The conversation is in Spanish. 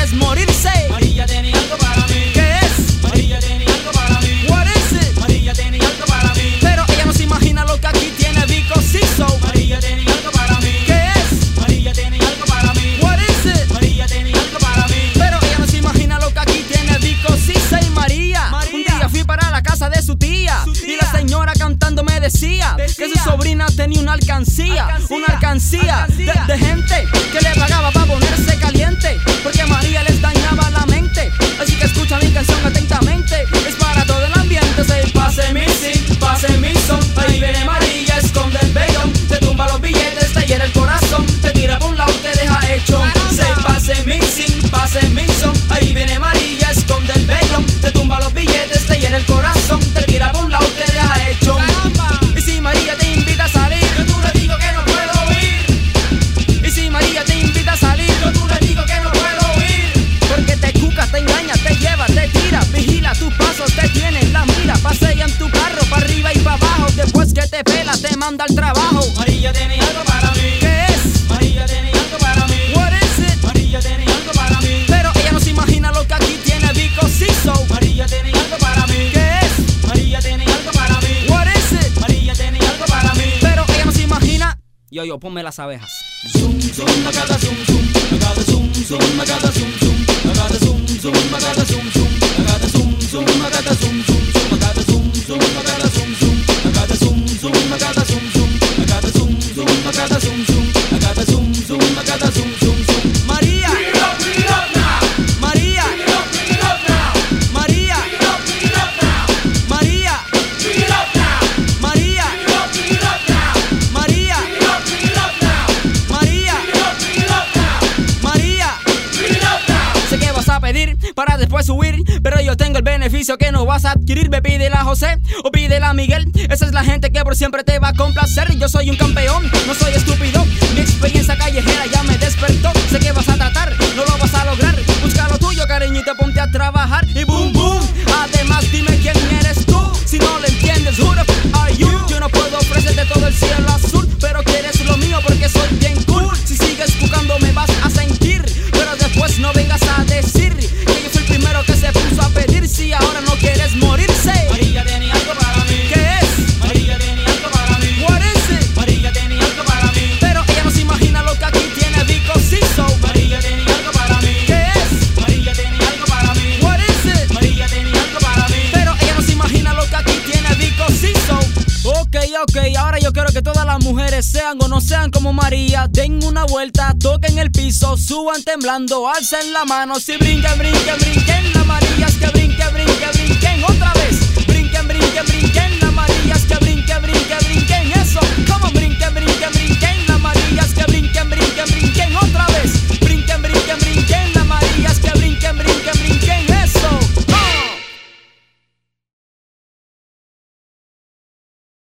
quieres morirse. María tiene algo para mí. ¿Qué es? María tiene algo para mí. What is it? María tiene algo para mí. Pero ella no se imagina lo que aquí tiene Vico Siso. María tiene algo para mí. ¿Qué es? María tiene algo para mí. What is it? María tiene algo para mí. Pero ella no se imagina lo que aquí tiene Vico Siso y María. Un día fui para la casa de su tía. Y la señora cantando me decía que su sobrina tenía una alcancía. Una alcancía de gente que le pagaba para ponerse caliente, porque María les dañaba la mente. Así que escucha mi canción atentamente. Es para todo el ambiente. Say, Pase mi sí, pase mi son. Ahí viene María, esconde el vellón. Te tumba los billetes, te hiera el corazón. Te tira por un lado, te deja hecho. Say, pase mi sí, pase mi son. Ahí viene María, esconde el vellón. Te tumba los billetes, te hiera el corazón. Te tira por un lado, te deja hecho. Y si María te invita a salir, yo tú le digo que no puedo ir. y si María te invita a salir, Yo tú le digo que no puedo ir. porque te cuca, te engaña, te lleva, te tira, vigila tus pasos, te tiene en la mira, pasea en tu carro, para arriba y para abajo, después que te pela, te manda al trabajo. María tiene algo para mí. ¿Qué es? María tiene algo para mí. What is it? María tiene algo para mí. Pero ella no se imagina lo que aquí tiene Vico Siso. María tiene algo para mí. ¿Qué es? María tiene algo para mí. What is it? María tiene algo para mí. Pero ella no se imagina. Yo, ponme las abejas. Zoom, zoom, magada, zoom, zoom. Magada, zoom, zoom, magada, zoom, zoom. Magada, zoom, zoom, magada, zoom, zoom. Magada, zoom, zoom, magada, zoom, zoom. Magada, zoom, zoom, magada, zoom, zoom. Magada, zoom, zoom, magada, zoom, zoom. Magada, zoom, zoom, magada, zoom, zoom. Magada, zoom, zoom, magada, zoom, zoom, zoom. María. Bring it up now. María. Bring it up now. María. Bring it up now. María. Bring it up now. María. Bring it up now. María. Bring it up now. María. Bring it up now. María. Bring it up now. Sé que vas a pedir para después subir, pero yo tengo el beneficio que no vas a adquirir. Ve, pídela a José o pídela a Miguel. Esa es la gente que por siempre te va a complacer. Yo soy un campeón, no soy estúpido. Mi experiencia callejera ya me despertó. Sé que vas a tratar, no lo vas a lograr. Busca lo tuyo, cariño, y te ponte a trabajar. Y boom, boom. Además, dime quién eres tú. Si no lo entiendes, who the f are you? Yo no puedo ofrecerte todo el cielo azul, pero quieres lo mío porque soy bien cool. Si sigues buscando me vas a sentir, pero después no vengas a decir que yo fui el primero que se puso a pedir. Si ahora no quieres morirse. María tiene algo para mí. ¿Qué es? María tiene algo para mí. What is it? María tiene algo para mí. Pero ella no se imagina lo que aquí tiene Vico Siso. María tiene algo para mí. ¿Qué es? María tiene algo para mí. What is it? María tiene algo para mí. Pero ella no se imagina lo que aquí tiene Vico Siso. Ok, ahora yo quiero que todas las mujeres sean o no sean como María. Den una vuelta, toquen el piso, suban temblando, alcen la mano. Si brinquen, brinquen, brinquen, las Marías que brinquen.